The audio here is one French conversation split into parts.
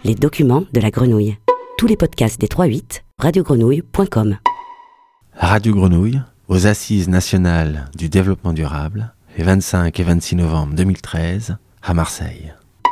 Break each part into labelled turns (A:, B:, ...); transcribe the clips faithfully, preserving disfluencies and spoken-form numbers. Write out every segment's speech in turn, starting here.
A: Les documents de la grenouille. Tous les podcasts des trois huit, radio grenouille point com.
B: Radio Grenouille, aux Assises nationales du développement durable, les vingt-cinq et vingt-six novembre deux mille treize, à Marseille.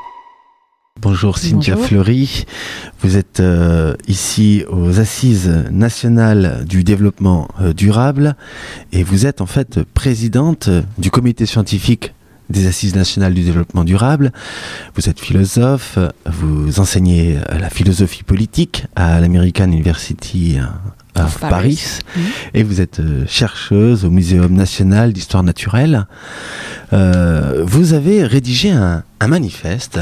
B: Bonjour Cynthia
C: Bonjour.
B: Fleury, vous êtes euh, ici aux Assises nationales du développement euh, durable et vous êtes en fait présidente du comité scientifique des Assises nationales du développement durable. Vous êtes philosophe, vous enseignez la philosophie politique à l'American University of Paris, Paris. Mmh. Et vous êtes chercheuse au Muséum national d'histoire naturelle. Euh, vous avez rédigé un, un manifeste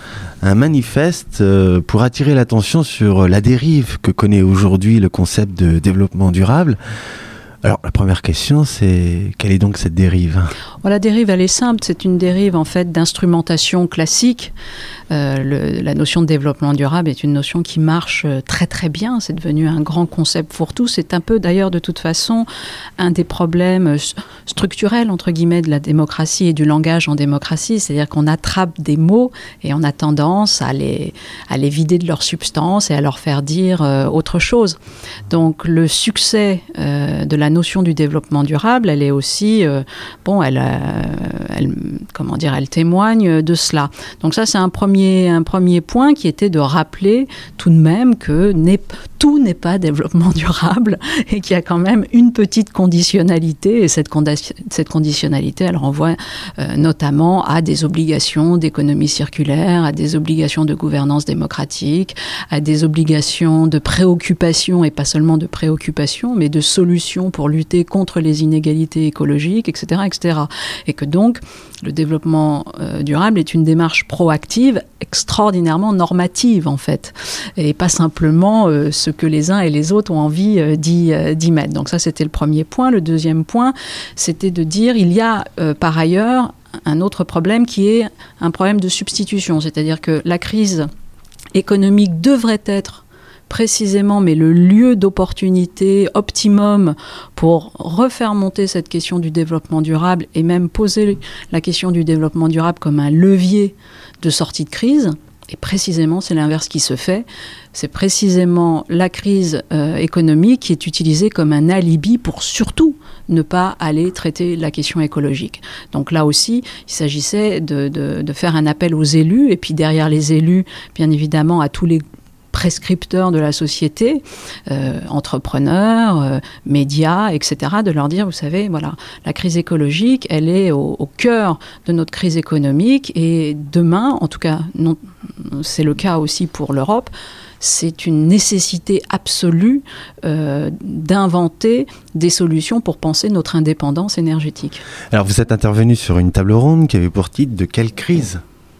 B: un manifeste pour attirer l'attention sur la dérive que connaît aujourd'hui le concept de développement durable. Alors, la première question, c'est quelle est donc cette dérive ?
C: Bon, la dérive, elle est simple. C'est une dérive, en fait, d'instrumentation classique. Euh, le, la notion de développement durable est une notion qui marche très, très bien. C'est devenu un grand concept fourre-tout. C'est un peu, d'ailleurs, de toute façon, un des problèmes structurels, entre guillemets, de la démocratie et du langage en démocratie. C'est-à-dire qu'on attrape des mots et on a tendance à les, à les vider de leur substance et à leur faire dire euh, autre chose. Donc, le succès euh, de la notion du développement durable, elle est aussi, euh, bon, elle, euh, elle, comment dire, elle témoigne de cela. Donc ça, c'est un premier, un premier point qui était de rappeler tout de même que n'est, tout n'est pas développement durable et qu'il y a quand même une petite conditionnalité et cette, condi- cette conditionnalité, elle renvoie euh, notamment à des obligations d'économie circulaire, à des obligations de gouvernance démocratique, à des obligations de préoccupation et pas seulement de préoccupation, mais de solutions pour lutter contre les inégalités écologiques, et cetera, et cetera. Et que donc, le développement euh, durable est une démarche proactive, extraordinairement normative, en fait, et pas simplement euh, ce que les uns et les autres ont envie euh, d'y, euh, d'y mettre. Donc ça, c'était le premier point. Le deuxième point, c'était de dire, il y a euh, par ailleurs un autre problème qui est un problème de substitution, c'est-à-dire que la crise économique devrait être précisément, mais le lieu d'opportunité optimum pour refaire monter cette question du développement durable et même poser la question du développement durable comme un levier de sortie de crise. Et précisément, c'est l'inverse qui se fait. C'est précisément la crise euh, économique qui est utilisée comme un alibi pour surtout ne pas aller traiter la question écologique. Donc là aussi, il s'agissait de, de, de faire un appel aux élus, et puis derrière les élus, bien évidemment, à tous les prescripteurs de la société, euh, entrepreneurs, euh, médias, et cetera, de leur dire, vous savez, voilà, la crise écologique, elle est au, au cœur de notre crise économique, et demain, en tout cas, non, c'est le cas aussi pour l'Europe, c'est une nécessité absolue euh, d'inventer des solutions pour penser notre indépendance énergétique.
B: Alors, vous êtes intervenu sur une table ronde qui avait pour titre « De quelle crise parlons-nous » ?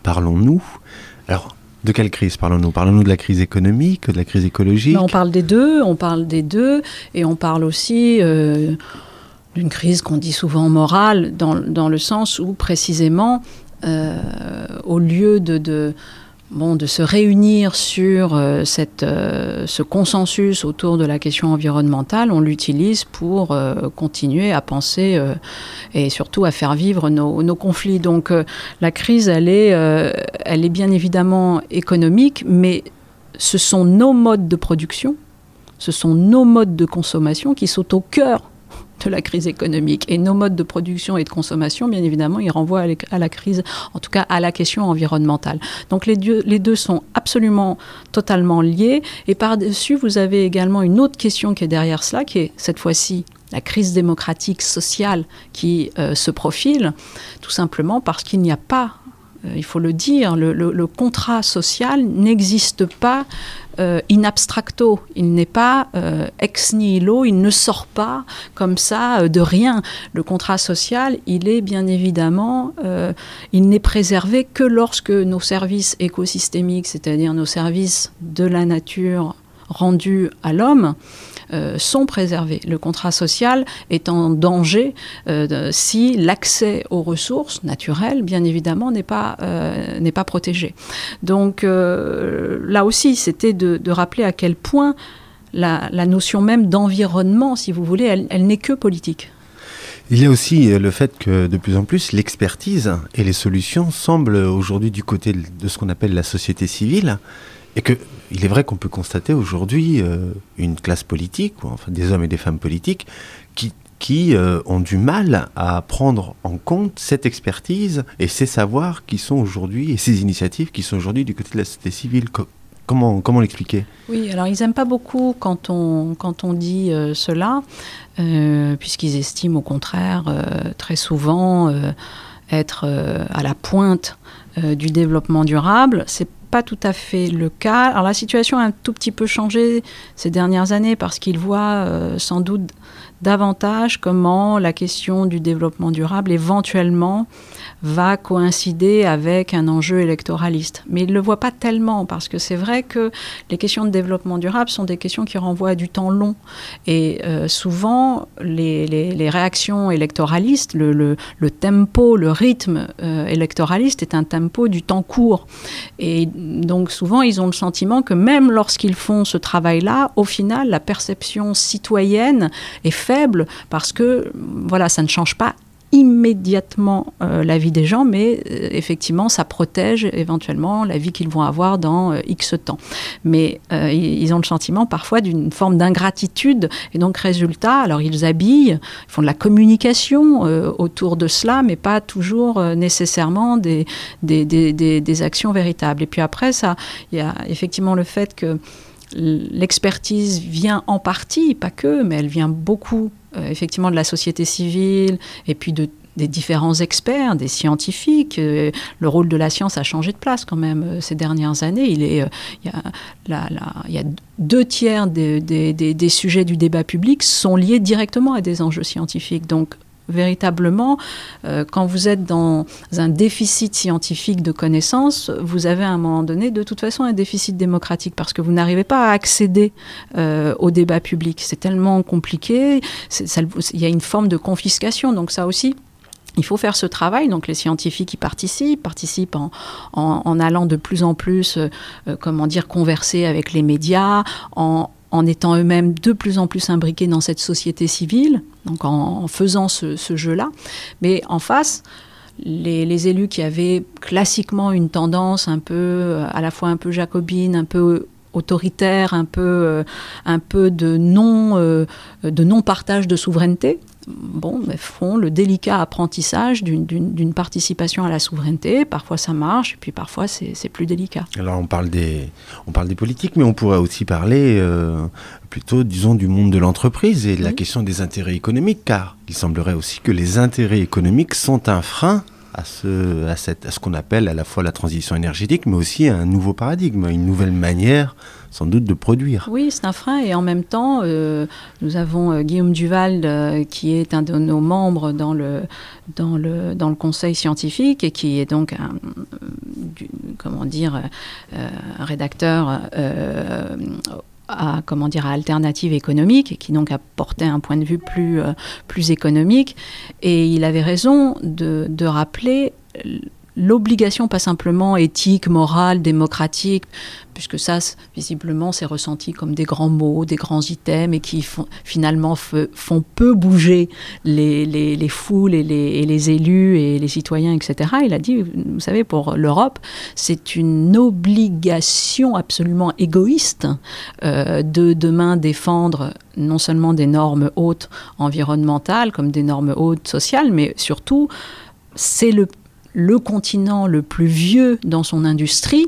B: Alors, de quelle crise parlons-nous ? Parlons-nous de la crise économique, de la crise écologique ?
C: Ben, on parle des deux, on parle des deux, et on parle aussi euh, d'une crise qu'on dit souvent morale, dans, dans le sens où, précisément, euh, au lieu de... de Bon, de se réunir sur euh, cette, euh, ce consensus autour de la question environnementale, on l'utilise pour euh, continuer à penser euh, et surtout à faire vivre nos, nos conflits. Donc euh, la crise, elle est, euh, elle est bien évidemment économique, mais ce sont nos modes de production, ce sont nos modes de consommation qui sont au cœur de la crise économique. Et nos modes de production et de consommation, bien évidemment, ils renvoient à la crise, en tout cas à la question environnementale. Donc les deux, les deux sont absolument, totalement liés. Et par-dessus, vous avez également une autre question qui est derrière cela, qui est cette fois-ci la crise démocratique sociale qui euh, se profile, tout simplement parce qu'il n'y a pas, euh, il faut le dire, le, le, le contrat social n'existe pas Euh, in abstracto, il n'est pas euh, ex nihilo, il ne sort pas comme ça euh, de rien. Le contrat social, il est bien évidemment, euh, il n'est préservé que lorsque nos services écosystémiques, c'est-à-dire nos services de la nature rendus à l'homme, euh, sont préservés. Le contrat social est en danger euh, si l'accès aux ressources naturelles, bien évidemment, n'est pas, euh, n'est pas protégé. Donc euh, là aussi, c'était de, de rappeler à quel point la, la notion même d'environnement, si vous voulez, elle, elle n'est que politique.
B: Il y a aussi le fait que de plus en plus l'expertise et les solutions semblent aujourd'hui du côté de ce qu'on appelle la société civile Et que il est vrai qu'on peut constater aujourd'hui euh, une classe politique, ou enfin des hommes et des femmes politiques, qui, qui euh, ont du mal à prendre en compte cette expertise et ces savoirs qui sont aujourd'hui, et ces initiatives qui sont aujourd'hui du côté de la société civile. Co- comment, comment l'expliquer ?
C: Oui, alors ils n'aiment pas beaucoup quand on, quand on dit euh, cela, euh, puisqu'ils estiment au contraire euh, très souvent euh, être euh, à la pointe euh, du développement durable. C'est pas tout à fait le cas. Alors la situation a un tout petit peu changé ces dernières années parce qu'ils voient euh, sans doute davantage comment la question du développement durable éventuellement va coïncider avec un enjeu électoraliste. Mais ils ne le voient pas tellement parce que c'est vrai que les questions de développement durable sont des questions qui renvoient à du temps long. Et euh, souvent, les, les, les réactions électoralistes, le, le, le tempo, le rythme euh, électoraliste est un tempo du temps court. Et donc souvent, ils ont le sentiment que même lorsqu'ils font ce travail-là, au final, la perception citoyenne est faible parce que voilà, ça ne change pas immédiatement euh, la vie des gens, mais euh, effectivement, ça protège éventuellement la vie qu'ils vont avoir dans euh, X temps. Mais euh, ils ont le sentiment parfois d'une forme d'ingratitude, et donc résultat, alors ils habillent, ils font de la communication euh, autour de cela, mais pas toujours euh, nécessairement des, des, des, des, des actions véritables. Et puis après, ça, il y a effectivement le fait que l'expertise vient en partie, pas que, mais elle vient beaucoup euh, effectivement de la société civile et puis de, des différents experts, des scientifiques. Euh, le rôle de la science a changé de place quand même euh, ces dernières années. Il est, euh, il y a, la, la, il y a deux tiers des, des, des, des sujets du débat public sont liés directement à des enjeux scientifiques. Donc véritablement, euh, quand vous êtes dans un déficit scientifique de connaissances, vous avez à un moment donné, de toute façon, un déficit démocratique parce que vous n'arrivez pas à accéder euh, au débat public. C'est tellement compliqué, c'est, ça, il y a une forme de confiscation, donc ça aussi, il faut faire ce travail. Donc les scientifiques y participent, participent en, en, en allant de plus en plus, euh, comment dire, converser avec les médias, en en étant eux-mêmes de plus en plus imbriqués dans cette société civile, donc en, en faisant ce, ce jeu-là. Mais en face, les, les élus qui avaient classiquement une tendance un peu, à la fois un peu jacobine, un peu autoritaire, un peu, euh, un peu de non, euh, de non-partage de souveraineté, bon, mais font le délicat apprentissage d'une, d'une, d'une participation à la souveraineté. Parfois ça marche, et puis parfois c'est, c'est plus délicat.
B: Alors on parle des, on parle des politiques, mais on pourrait aussi parler euh, plutôt, disons, du monde de l'entreprise et de la mmh. question des intérêts économiques, car il semblerait aussi que les intérêts économiques sont un frein à ce, à cette, à ce qu'on appelle à la fois la transition énergétique, mais aussi un nouveau paradigme, une nouvelle manière sans doute de produire.
C: Oui, c'est un frein, et en même temps, euh, nous avons euh, Guillaume Duval, euh, qui est un de nos membres dans le, dans le, dans le conseil scientifique, et qui est donc un, du, comment dire, euh, un rédacteur euh, à, comment dire, à Alternative économique, et qui donc apportait un point de vue plus, euh, plus économique. Et il avait raison de, de rappeler l'obligation, pas simplement éthique, morale, démocratique, puisque ça, visiblement, c'est ressenti comme des grands mots, des grands items, et qui font, finalement f- font peu bouger les, les, les foules et les, et les élus et les citoyens, et cetera. Il a dit, vous savez, pour l'Europe, c'est une obligation absolument égoïste euh, de demain défendre non seulement des normes hautes environnementales, comme des normes hautes sociales, mais surtout, c'est le le continent le plus vieux dans son industrie,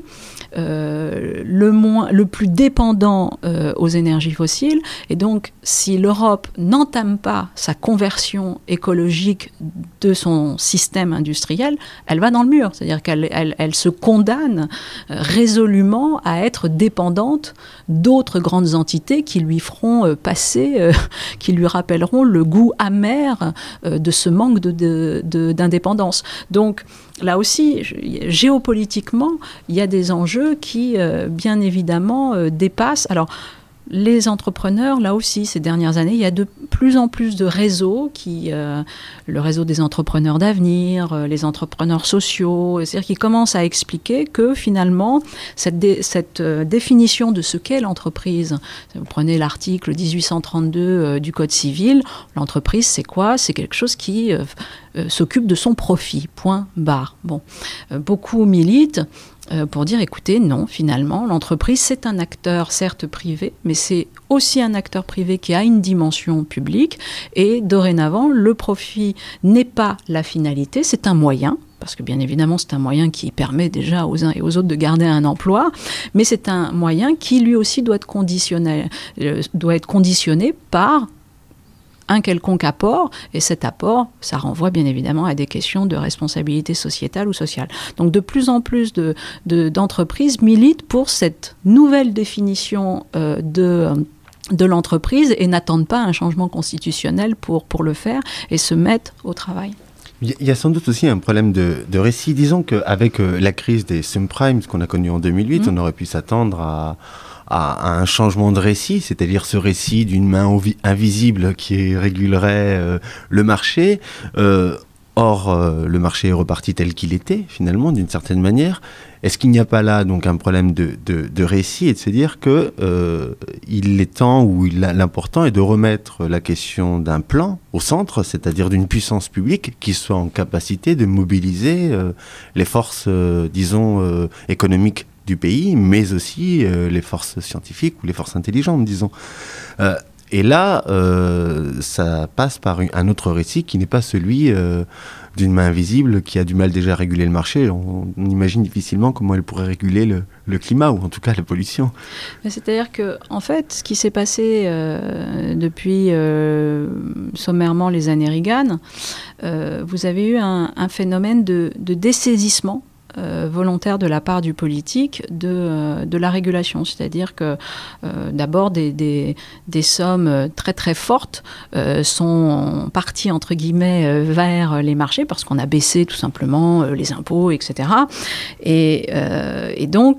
C: euh, le, moins, le plus dépendant euh, aux énergies fossiles. Et donc, si l'Europe n'entame pas sa conversion écologique de son système industriel, elle va dans le mur. C'est-à-dire qu'elle elle, elle se condamne résolument à être dépendante d'autres grandes entités qui lui feront euh, passer, euh, qui lui rappelleront le goût amer euh, de ce manque de, de, de, d'indépendance. Donc, là aussi, géopolitiquement, il y a des enjeux qui, euh, bien évidemment, euh, dépassent. Alors, les entrepreneurs, là aussi, ces dernières années, il y a de plus en plus de réseaux, qui, euh, le réseau des entrepreneurs d'avenir, euh, les entrepreneurs sociaux, c'est-à-dire qui commencent à expliquer que finalement, cette, dé, cette euh, définition de ce qu'est l'entreprise, vous prenez l'article dix-huit cent trente-deux euh, du Code civil, l'entreprise, c'est quoi ? C'est quelque chose qui euh, euh, s'occupe de son profit, point barre. Bon, euh, beaucoup militent euh, pour dire, écoutez, non, finalement, l'entreprise, c'est un acteur, certes privé, mais c'est aussi un acteur privé qui a une dimension publique, et dorénavant, le profit n'est pas la finalité, c'est un moyen, parce que bien évidemment, c'est un moyen qui permet déjà aux uns et aux autres de garder un emploi, mais c'est un moyen qui, lui aussi, doit être conditionné, euh, doit être conditionné par un quelconque apport, et cet apport, ça renvoie bien évidemment à des questions de responsabilité sociétale ou sociale. Donc de plus en plus de, de, d'entreprises militent pour cette nouvelle définition euh, de... de l'entreprise et n'attendent pas un changement constitutionnel pour, pour le faire et se mettent au travail.
B: Il y a sans doute aussi un problème de, de récit. Disons qu'avec euh, la crise des subprimes qu'on a connue en deux mille huit, mmh. on aurait pu s'attendre à, à, à un changement de récit, c'est-à-dire ce récit d'une main ovi- invisible qui régulerait euh, le marché. Euh, or, euh, le marché est reparti tel qu'il était, finalement, d'une certaine manière. Est-ce qu'il n'y a pas là donc un problème de, de, de récit et de se dire que euh, il est temps ou il a, l'important est de remettre la question d'un plan au centre, c'est-à-dire d'une puissance publique qui soit en capacité de mobiliser euh, les forces, euh, disons, euh, économiques du pays, mais aussi euh, les forces scientifiques ou les forces intelligentes, disons. Euh, et là, euh, ça passe par un autre récit qui n'est pas celui euh, d'une main invisible qui a du mal déjà à réguler le marché. On, on imagine difficilement comment elle pourrait réguler le, le climat, ou en tout cas la pollution.
C: C'est-à-dire que, en fait, ce qui s'est passé euh, depuis euh, sommairement les années Reagan, euh, vous avez eu un, un phénomène de, de dessaisissement Euh, volontaire de la part du politique de, euh, de la régulation. C'est-à-dire que euh, d'abord des, des, des sommes très très fortes euh, sont parties entre guillemets euh, vers les marchés parce qu'on a baissé tout simplement euh, les impôts, et cetera. Et, euh, et donc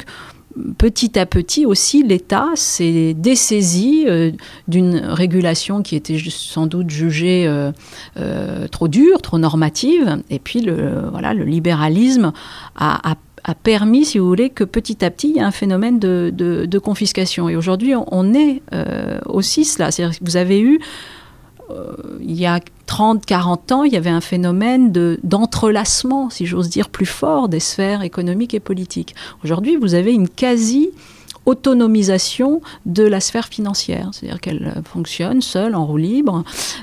C: petit à petit aussi, l'État s'est dessaisi euh, d'une régulation qui était sans doute jugée euh, euh, trop dure, trop normative. Et puis, le, voilà, le libéralisme a, a, a permis, si vous voulez, que petit à petit, il y a un phénomène de, de, de confiscation. Et aujourd'hui, on, on est euh, aussi cela. C'est-à-dire que vous avez eu, euh, il y a trente, quarante ans, il y avait un phénomène de, d'entrelacement, si j'ose dire, plus fort des sphères économiques et politiques. Aujourd'hui, vous avez une quasi-autonomisation de la sphère financière, c'est-à-dire qu'elle fonctionne seule, en roue libre.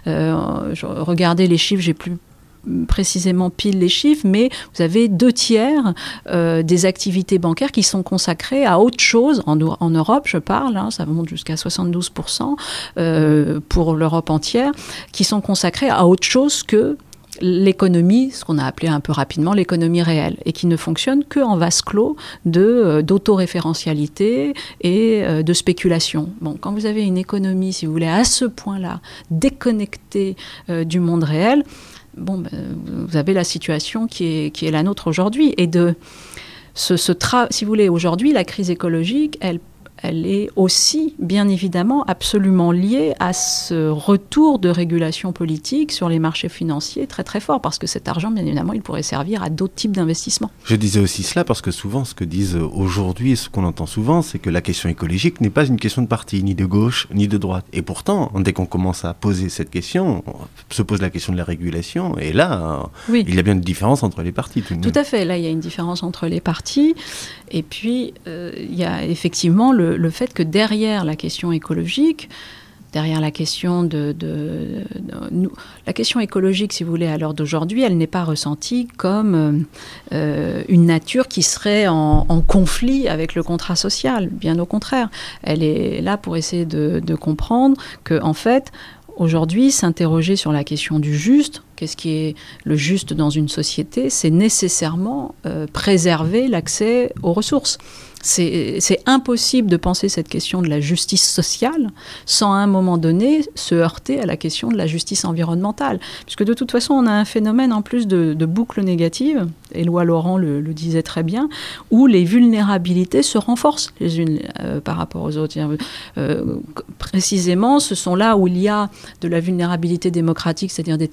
C: Euh, je regardais les chiffres, j'ai plus précisément pile les chiffres, mais vous avez deux tiers euh, des activités bancaires qui sont consacrées à autre chose, en, en Europe je parle, hein, ça monte jusqu'à soixante-douze pour cent euh, pour l'Europe entière, qui sont consacrées à autre chose que l'économie, ce qu'on a appelé un peu rapidement l'économie réelle, et qui ne fonctionne qu'en vase clos de, euh, d'autoréférentialité et euh, de spéculation. Bon, quand vous avez une économie, si vous voulez, à ce point-là, déconnectée euh, du monde réel, bon, ben, vous avez la situation qui est, qui est la nôtre aujourd'hui. Et de ce, ce tra- si vous voulez, aujourd'hui, la crise écologique, elle elle est aussi, bien évidemment, absolument liée à ce retour de régulation politique sur les marchés financiers très très fort, parce que cet argent, bien évidemment, il pourrait servir à d'autres types d'investissements.
B: Je disais aussi cela parce que souvent, ce que disent aujourd'hui, et ce qu'on entend souvent, c'est que la question écologique n'est pas une question de parti, ni de gauche, ni de droite. Et pourtant, dès qu'on commence à poser cette question, on se pose la question de la régulation, et là, oui. il y a bien une différence entre les partis. Tout,
C: tout à fait, là, il y a une différence entre les partis, et puis, euh, il y a effectivement le le fait que derrière la question écologique, derrière la question de, de, de, de... La question écologique, si vous voulez, à l'heure d'aujourd'hui, elle n'est pas ressentie comme euh, une nature qui serait en, en conflit avec le contrat social. Bien au contraire. Elle est là pour essayer de, de comprendre qu'en fait, aujourd'hui, s'interroger sur la question du juste, qu'est-ce qui est le juste dans une société, c'est nécessairement euh, préserver l'accès aux ressources. C'est, c'est impossible de penser cette question de la justice sociale sans à un moment donné se heurter à la question de la justice environnementale. Puisque de toute façon, on a un phénomène en plus de, de boucle négative, Éloi Laurent le, le disait très bien, où les vulnérabilités se renforcent les unes euh, par rapport aux autres. Euh, précisément, ce sont là où il y a de la vulnérabilité démocratique, c'est-à-dire des territoires où il y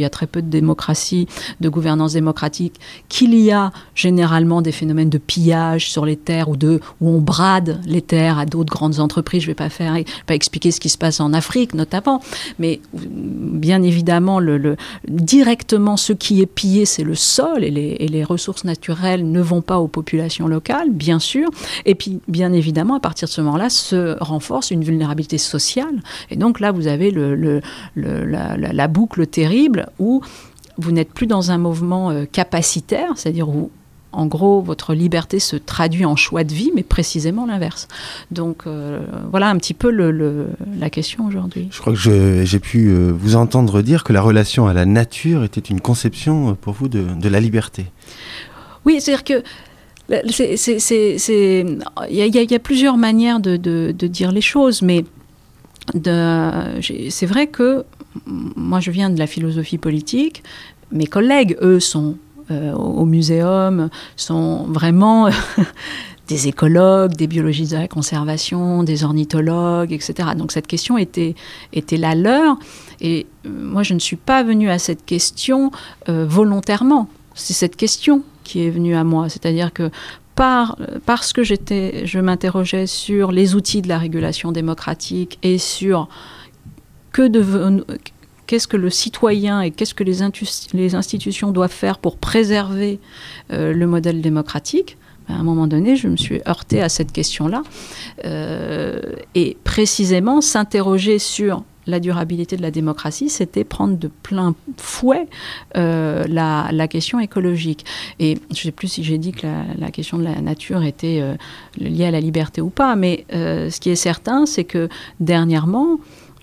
C: y a très peu de démocratie, de gouvernance démocratique, qu'il y a généralement des phénomènes de pillage sur les terres ou de, où on brade les terres à d'autres grandes entreprises. Je ne vais pas faire, pas expliquer ce qui se passe en Afrique notamment, mais bien évidemment, le, le, directement, ce qui est pillé, c'est le sol et les, et les ressources naturelles ne vont pas aux populations locales, bien sûr. Et puis, bien évidemment, à partir de ce moment-là, se renforce une vulnérabilité sociale. Et donc là, vous avez le, le, le, la, la, la boucle terrible où vous n'êtes plus dans un mouvement euh, capacitaire, c'est-à-dire où, en gros, votre liberté se traduit en choix de vie, mais précisément l'inverse. Donc, euh, voilà un petit peu le, le, la question aujourd'hui.
B: Je crois que je, j'ai pu euh, vous entendre dire que la relation à la nature était une conception, euh, pour vous, de, de la liberté.
C: Oui, c'est-à-dire que c'est, c'est, c'est, c'est, y a, y a, y a plusieurs manières de, de, de dire les choses, mais de, c'est vrai que moi, je viens de la philosophie politique. Mes collègues, eux, sont euh, au muséum, sont vraiment des écologues, des biologistes de la conservation, des ornithologues, et cetera. Donc cette question était, était la leur. Et euh, moi, je ne suis pas venue à cette question euh, volontairement. C'est cette question qui est venue à moi. C'est-à-dire que Par, parce que j'étais, je m'interrogeais sur les outils de la régulation démocratique et sur que de, qu'est-ce que le citoyen et qu'est-ce que les, intus, les institutions doivent faire pour préserver euh, le modèle démocratique. À un moment donné, je me suis heurtée à cette question-là. Euh, et précisément, s'interroger sur la durabilité de la démocratie, c'était prendre de plein fouet euh, la, la question écologique. Et je ne sais plus si j'ai dit que la, la question de la nature était euh, liée à la liberté ou pas, mais euh, ce qui est certain, c'est que dernièrement,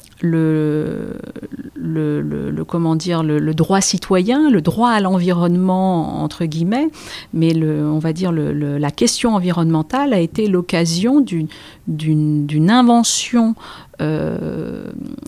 C: le, le, le, le, comment dire, le, le droit citoyen, le droit à l'environnement, entre guillemets, mais le, on va dire le, le, la question environnementale a été l'occasion d'une, d'une, d'une invention Euh,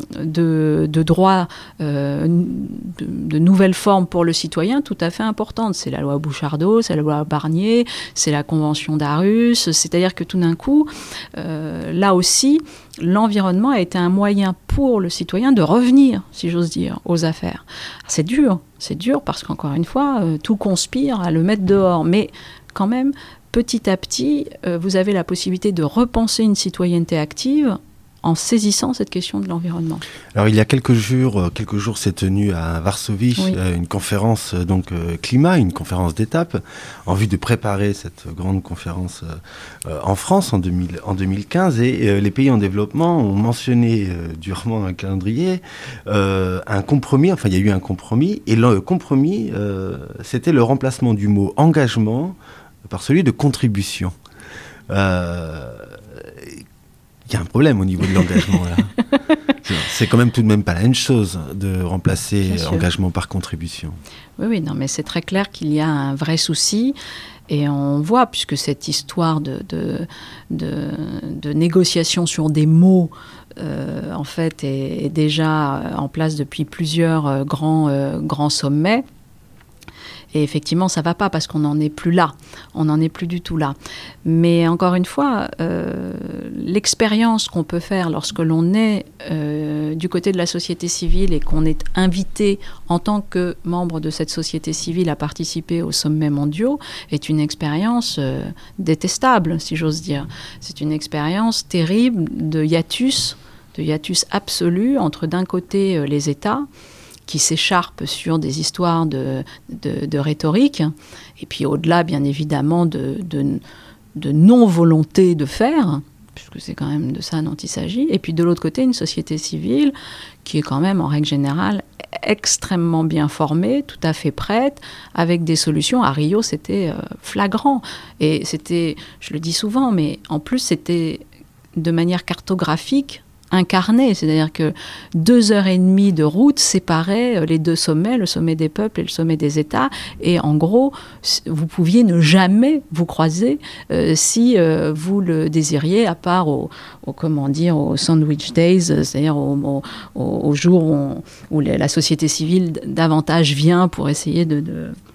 C: de, de droits, euh, de, de nouvelles formes pour le citoyen tout à fait importantes. C'est la loi Bouchardot, c'est la loi Barnier, c'est la convention d'Aarhus. C'est-à-dire que tout d'un coup, euh, là aussi, l'environnement a été un moyen pour le citoyen de revenir, si j'ose dire, aux affaires. C'est dur, c'est dur parce qu'encore une fois, euh, tout conspire à le mettre dehors. Mais quand même, petit à petit, euh, vous avez la possibilité de repenser une citoyenneté active en saisissant cette question de l'environnement.
B: Alors il y a quelques jours, quelques jours s'est tenue à Varsovie oui. euh, une conférence donc euh, climat, une conférence d'étape, en vue de préparer cette grande conférence euh, en France en, deux mille, en deux mille quinze. Et euh, les pays en développement ont mentionné euh, durement dans le calendrier euh, un compromis, enfin il y a eu un compromis, et le compromis, euh, c'était le remplacement du mot engagement par celui de contribution. Euh, Il y a un problème au niveau de l'engagement, là. C'est quand même tout de même pas la même chose de remplacer engagement par contribution.
C: Oui, oui, non, mais c'est très clair qu'il y a un vrai souci. Et on voit, puisque cette histoire de, de, de, de négociation sur des mots, euh, en fait, est, est déjà en place depuis plusieurs euh, grands, euh, grands sommets. Et effectivement, ça ne va pas parce qu'on n'en est plus là. On n'en est plus du tout là. Mais encore une fois, euh, l'expérience qu'on peut faire lorsque l'on est euh, du côté de la société civile et qu'on est invité en tant que membre de cette société civile à participer aux sommets mondiaux est une expérience euh, détestable, si j'ose dire. C'est une expérience terrible de hiatus, de hiatus absolu entre d'un côté euh, les États, qui s'écharpent sur des histoires de, de, de rhétorique, et puis au-delà, bien évidemment, de, de, de non-volonté de faire, puisque c'est quand même de ça dont il s'agit, et puis de l'autre côté, une société civile qui est quand même, en règle générale, extrêmement bien formée, tout à fait prête, avec des solutions. À Rio, c'était euh, flagrant, et c'était, je le dis souvent, mais en plus, c'était de manière cartographique, incarné, c'est-à-dire que deux heures et demie de route séparaient les deux sommets, le sommet des peuples et le sommet des États, et en gros, vous pouviez ne jamais vous croiser euh, si euh, vous le désiriez, à part au, au comment dire, au Sandwich Days, c'est-à-dire au, au, au jour où, on, où la société civile davantage vient pour essayer de, de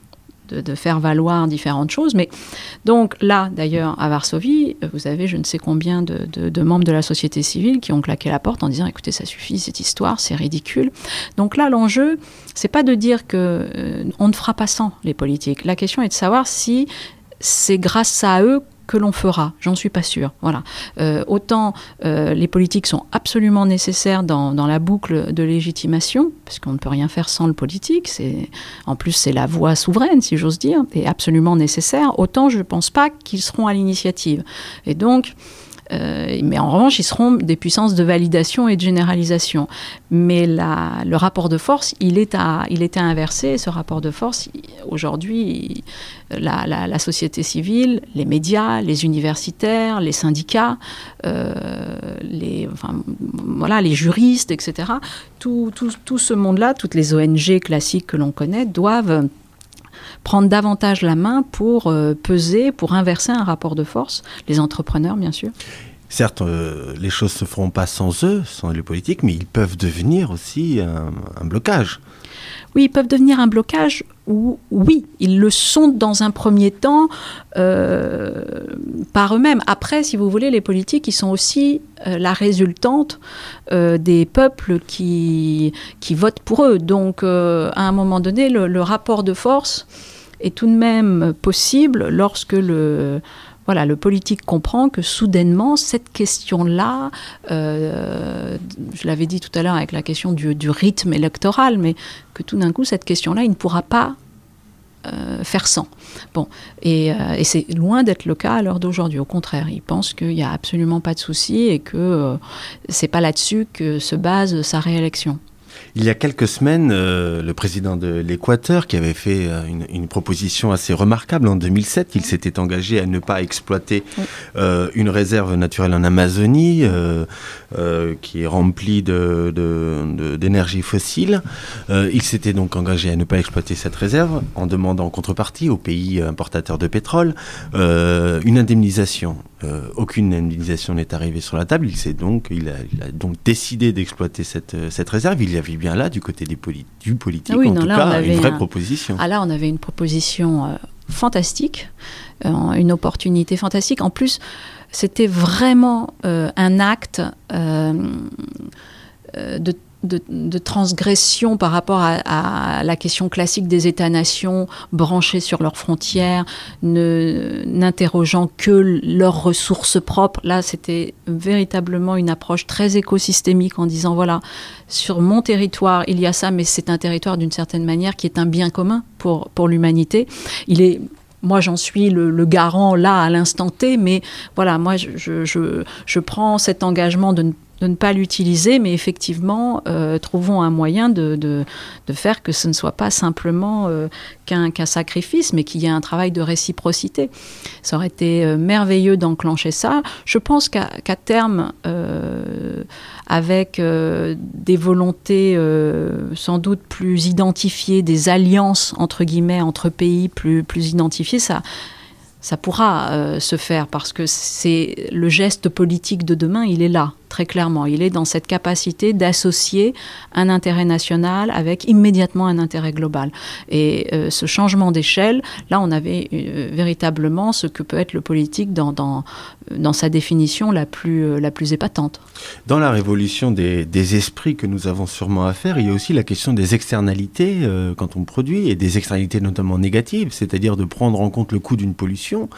C: de, de faire valoir différentes choses. Mais donc là, d'ailleurs, à Varsovie, vous avez je ne sais combien de, de, de membres de la société civile qui ont claqué la porte en disant « Écoutez, ça suffit, cette histoire, c'est ridicule ». Donc là, l'enjeu, c'est pas de dire qu'on euh, ne fera pas sans les politiques. La question est de savoir si c'est grâce à eux que l'on fera, j'en suis pas sûre. Voilà. Euh, autant euh, les politiques sont absolument nécessaires dans, dans la boucle de légitimation, parce qu'on ne peut rien faire sans le politique, c'est, en plus c'est la voix souveraine, si j'ose dire, et absolument nécessaire, autant je ne pense pas qu'ils seront à l'initiative. Et donc, Euh, mais en revanche, ils seront des puissances de validation et de généralisation. Mais la, le rapport de force, il est à, il est à inverser. Et ce rapport de force, il, aujourd'hui, il, la, la, la société civile, les médias, les universitaires, les syndicats, euh, les, enfin, voilà, les juristes, et cetera, tout, tout, tout ce monde-là, toutes les O N G classiques que l'on connaît, doivent prendre davantage la main pour euh, peser, pour inverser un rapport de force. Les entrepreneurs, bien sûr.
B: Certes, euh, les choses ne se feront pas sans eux, sans les politiques, mais ils peuvent devenir aussi un, un blocage.
C: Oui, ils peuvent devenir un blocage, ou oui, ils le sont dans un premier temps euh, par eux-mêmes. Après, si vous voulez, les politiques, ils sont aussi euh, la résultante euh, des peuples qui, qui votent pour eux. Donc, euh, à un moment donné, le, le rapport de force est tout de même possible lorsque le... Voilà, le politique comprend que soudainement, cette question-là, euh, je l'avais dit tout à l'heure avec la question du, du rythme électoral, mais que tout d'un coup, cette question-là, il ne pourra pas euh, faire sans. Bon, et, euh, et c'est loin d'être le cas à l'heure d'aujourd'hui. Au contraire, il pense qu'il n'y a absolument pas de souci et que euh, c'est pas là-dessus que se base sa réélection.
B: Il y a quelques semaines, euh, le président de l'Équateur, qui avait fait euh, une, une proposition assez remarquable en deux mille sept, il s'était engagé à ne pas exploiter euh, une réserve naturelle en Amazonie, euh, euh, qui est remplie de, de, de, d'énergie fossile. Euh, il s'était donc engagé à ne pas exploiter cette réserve, en demandant en contrepartie aux pays importateurs de pétrole euh, une indemnisation. Euh, aucune indemnisation n'est arrivée sur la table. Il, s'est donc, il, a, il a donc décidé d'exploiter cette, cette réserve. Il y avait bien là, du côté des poli- du politique,
C: oui,
B: en
C: non,
B: tout
C: là,
B: cas, une vraie
C: un...
B: proposition.
C: Ah là, on avait une proposition euh, fantastique, euh, une opportunité fantastique. En plus, c'était vraiment euh, un acte euh, euh, de De, de transgression par rapport à, à la question classique des États-nations branchés sur leurs frontières, ne, n'interrogeant que leurs ressources propres. Là, c'était véritablement une approche très écosystémique en disant, voilà, sur mon territoire, il y a ça, mais c'est un territoire d'une certaine manière qui est un bien commun pour, pour l'humanité. Il est... Moi, j'en suis le, le garant là, à l'instant T, mais voilà, moi, je, je, je, je prends cet engagement de ne de ne pas l'utiliser, mais effectivement, euh, trouvons un moyen de, de, de faire que ce ne soit pas simplement euh, qu'un, qu'un sacrifice, mais qu'il y ait un travail de réciprocité. Ça aurait été euh, merveilleux d'enclencher ça. Je pense qu'à, qu'à terme, euh, avec euh, des volontés euh, sans doute plus identifiées, des alliances, entre guillemets, entre pays plus, plus identifiées, ça... ça pourra euh, se faire parce que c'est le geste politique de demain, il est là, très clairement. Il est dans cette capacité d'associer un intérêt national avec immédiatement un intérêt global. Et euh, ce changement d'échelle, là, on avait euh, véritablement ce que peut être le politique dans, dans, dans sa définition la plus, euh, la plus épatante.
B: Dans la révolution des, des esprits que nous avons sûrement à faire, il y a aussi la question des externalités euh, quand on produit, et des externalités notamment négatives, c'est-à-dire de prendre en compte le coût d'une pollution.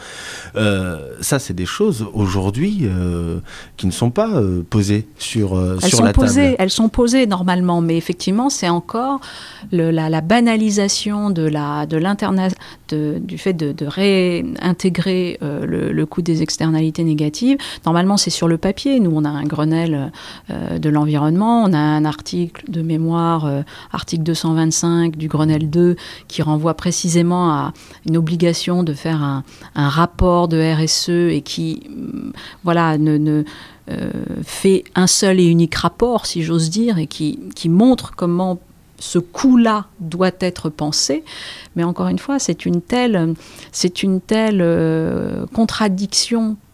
B: Euh, ça, c'est des choses aujourd'hui euh, qui ne sont pas euh, posées sur, euh,
C: elles
B: sur
C: sont
B: la
C: posées,
B: table.
C: Elles sont posées normalement, mais effectivement, c'est encore le, la, la banalisation de la, de l'interna- de, du fait de, de réintégrer euh, le, le coût des externalités négatives. Normalement, c'est sur le papier. Nous, on a un Grenelle euh, de l'environnement, on a un article de mémoire, euh, article deux cent vingt-cinq du Grenelle deux, qui renvoie précisément à une obligation de faire un, un rapport de R S E et qui, voilà, ne... ne Euh, fait un seul et unique rapport, si j'ose dire, et qui, qui montre comment ce coût-là doit être pensé. Mais encore une fois, c'est une telle, c'est une telle euh, contradiction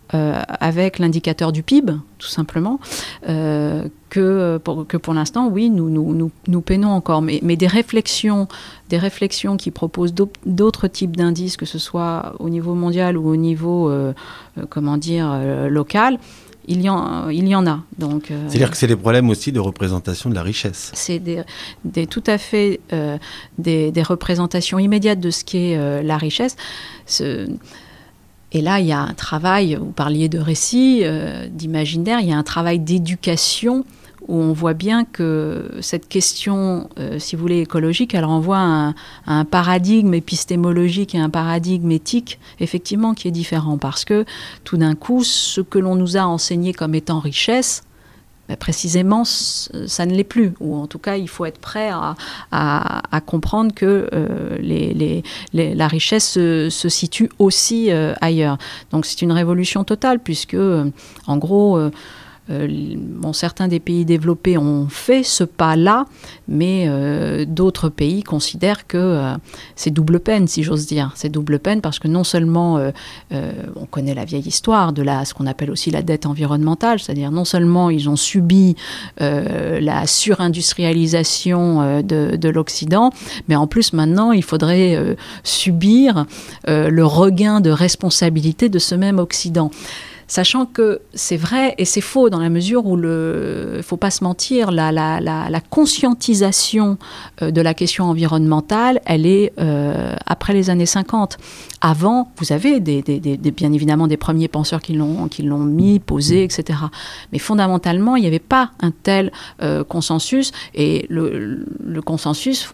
C: euh, avec l'indicateur du P I B, tout simplement, euh, que, pour, que pour l'instant, oui, nous, nous, nous, nous peinons encore. Mais, mais des réflexions, des réflexions qui proposent d'autres types d'indices, que ce soit au niveau mondial ou au niveau, euh, euh, comment dire, euh, local, il y en, il y en a. Donc, euh,
B: c'est-à-dire que c'est des problèmes aussi de représentation de la richesse.
C: C'est des, des, tout à fait euh, des, des représentations immédiates de ce qu'est euh, la richesse. Ce, Et là, il y a un travail, vous parliez de récit, euh, d'imaginaire, il y a un travail d'éducation où on voit bien que cette question, euh, si vous voulez, écologique, elle renvoie à un, à un paradigme épistémologique et un paradigme éthique, effectivement, qui est différent. Parce que, tout d'un coup, ce que l'on nous a enseigné comme étant richesse, ben précisément, ça ne l'est plus. Ou en tout cas, il faut être prêt à, à, à comprendre que euh, les, les, les, la richesse se, se situe aussi euh, ailleurs. Donc c'est une révolution totale, puisque, euh, en gros, euh, euh, bon, certains des pays développés ont fait ce pas-là, mais euh, d'autres pays considèrent que euh, c'est double peine, si j'ose dire. C'est double peine parce que non seulement euh, euh, on connaît la vieille histoire de la, ce qu'on appelle aussi la dette environnementale, c'est-à-dire non seulement ils ont subi euh, la surindustrialisation euh, de, de l'Occident, mais en plus maintenant il faudrait euh, subir euh, le regain de responsabilité de ce même Occident. Sachant que c'est vrai et c'est faux dans la mesure où, il ne faut pas se mentir, la, la, la, la conscientisation euh, de la question environnementale, elle est euh, après les années cinquante. Avant, vous avez des, des, des, des, bien évidemment des premiers penseurs qui l'ont, qui l'ont mis, posé, et cetera. Mais fondamentalement, il n'y avait pas un tel euh, consensus. Et le, le consensus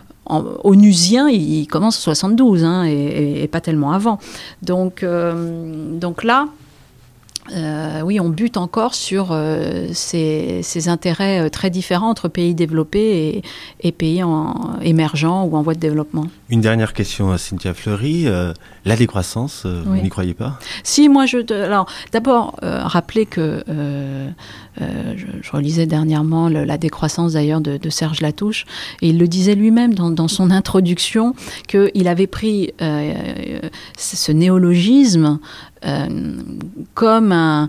C: onusien, il commence en soixante-douze, hein, et, et, et pas tellement avant. Donc, euh, donc là... Euh, oui, on bute encore sur euh, ces, ces intérêts euh, très différents entre pays développés et, et pays en, émergents ou en voie de développement.
B: Une dernière question à Cynthia Fleury. Euh, la décroissance, euh, oui. Vous n'y croyez pas ?
C: Si, moi, je... Alors, d'abord, euh, rappeler que... Euh, euh, je, je relisais dernièrement le, la décroissance, d'ailleurs, de, de Serge Latouche, et il le disait lui-même dans, dans son introduction, qu'il avait pris euh, ce néologisme euh, comme un...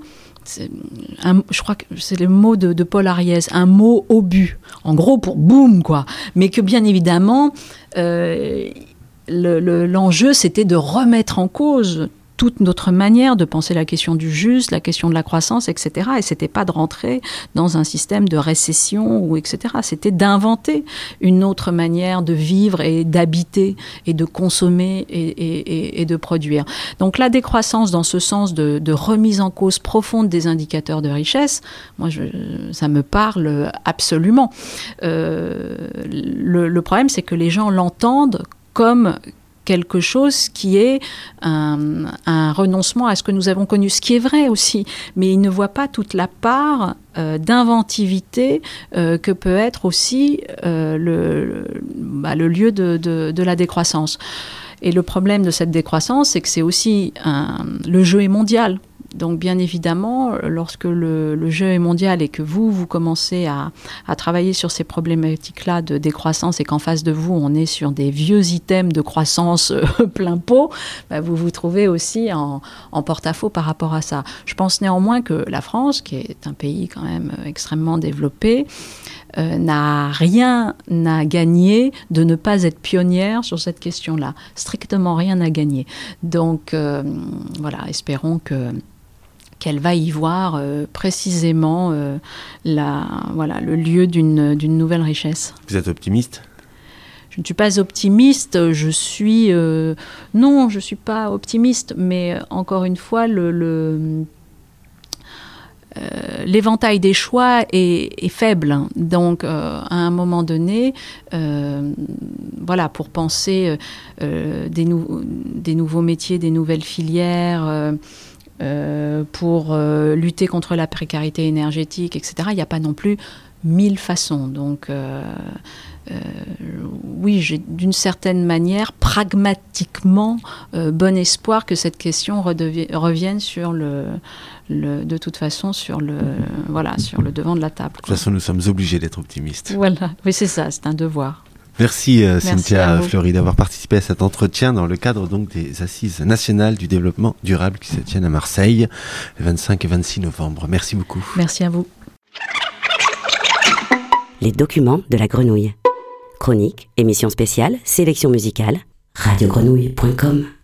C: Un, je crois que c'est le mot de, de Paul Ariès, un mot obus, en gros pour boum, quoi. Mais que bien évidemment, euh, le, le, l'enjeu c'était de remettre en cause toute notre manière de penser la question du juste, la question de la croissance, et cetera. Et c'était pas de rentrer dans un système de récession, ou et cetera. C'était d'inventer une autre manière de vivre et d'habiter et de consommer et, et, et de produire. Donc la décroissance dans ce sens de, de remise en cause profonde des indicateurs de richesse, moi je, ça me parle absolument. Euh, le, le problème c'est que les gens l'entendent comme quelque chose qui est un, un renoncement à ce que nous avons connu, ce qui est vrai aussi, mais ils ne voient pas toute la part euh, d'inventivité euh, que peut être aussi euh, le, bah, le lieu de, de, de la décroissance. Et le problème de cette décroissance, c'est que c'est aussi un, le jeu est mondial. Donc bien évidemment, lorsque le, le jeu est mondial et que vous, vous commencez à, à travailler sur ces problématiques-là de décroissance et qu'en face de vous, on est sur des vieux items de croissance euh, plein pot, bah, vous vous trouvez aussi en, en porte-à-faux par rapport à ça. Je pense néanmoins que la France, qui est un pays quand même extrêmement développé, euh, n'a rien à gagner de ne pas être pionnière sur cette question-là. Strictement rien à gagner. Donc euh, voilà, espérons que qu'elle va y voir euh, précisément euh, la, voilà, le lieu d'une, d'une nouvelle richesse.
B: Vous êtes optimiste ?
C: Je ne suis pas optimiste, je suis... Euh, non, je ne suis pas optimiste, mais encore une fois, le, le, euh, l'éventail des choix est, est faible. Donc, euh, à un moment donné, euh, voilà, pour penser euh, des, nou- des nouveaux métiers, des nouvelles filières... Euh, Euh, pour euh, lutter contre la précarité énergétique, et cetera. Il n'y a pas non plus mille façons. Donc, euh, euh, oui, j'ai d'une certaine manière, pragmatiquement, euh, bon espoir que cette question redevie, revienne sur le, le, de toute façon, sur le, voilà, sur le devant de la table.
B: De toute façon, nous sommes obligés d'être optimistes.
C: Voilà, oui, c'est ça, c'est un devoir.
B: Merci, euh,
C: Merci
B: Cynthia Fleury d'avoir participé à cet entretien dans le cadre donc des Assises nationales du développement durable qui se tiennent à Marseille les vingt-cinq et vingt-six novembre. Merci beaucoup.
C: Merci à vous.
A: Les documents de la grenouille. Chronique, émission spéciale, sélection musicale, radio grenouille point com.